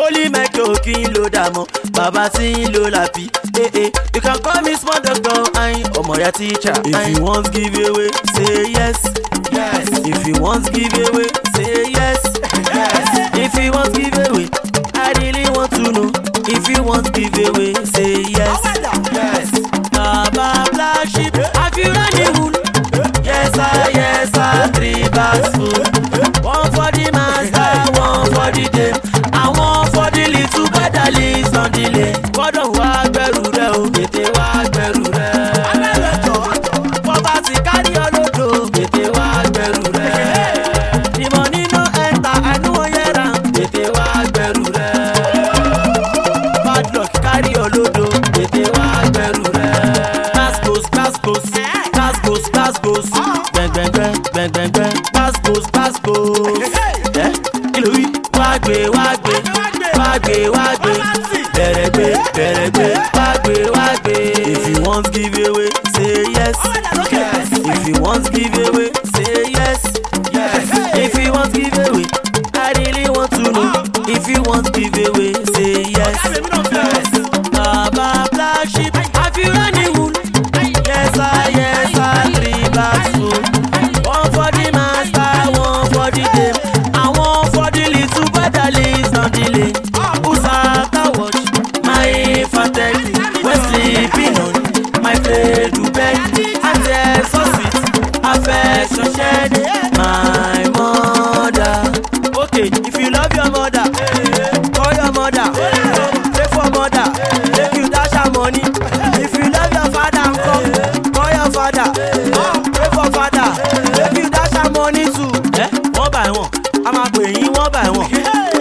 Holy Michael king lo damo, Baba sin lo lapi. You can call me smart doctor, I'm my teacher. If you want give away, say yes, yes. If you want give away, say yes, yes. If you want give away, I really want to know. If you want give away, say yes, yes. Baba black sheep, have you run the wool? Yes, I 3 bags full. One for the master, one for the dame, and one for the little brother lives on the lane. Gbọ́dọ̀ wá gbẹrù rẹ o, tètè wá gbẹrù rẹ. Poverty carry olodo, tètè wá gbẹrù rẹ. The money no enter, I no hear am, tètè wá gbẹrù rẹ. Bad luck carry olodo, tètè wá gbẹrù rẹ. Glasgow, gbẹngbẹngbẹ, Glasgow. Kí ló wí? Wá gbé, bẹ̀rẹ̀gbé, wá gbé. If you want give away, say yes, yes. If you want give away, say yes, yes. If you want give away, I really want to know. If you want give away, say yes, yes. Baba black sheep, have you run the wool? Yes, I 3 bags full. One for the master, one for the dame, and one for the little brother lives on the lane. Who's after watch? My infantile, we're sleeping on my play to bed. And there's so sweet affection shed. My mother. Okay, if you love your mother, call your mother. Pray for mother, make you dash her money. If you love your father, call your father. Pray for father, make you dash her money too. One by one, I'm a pay one by one.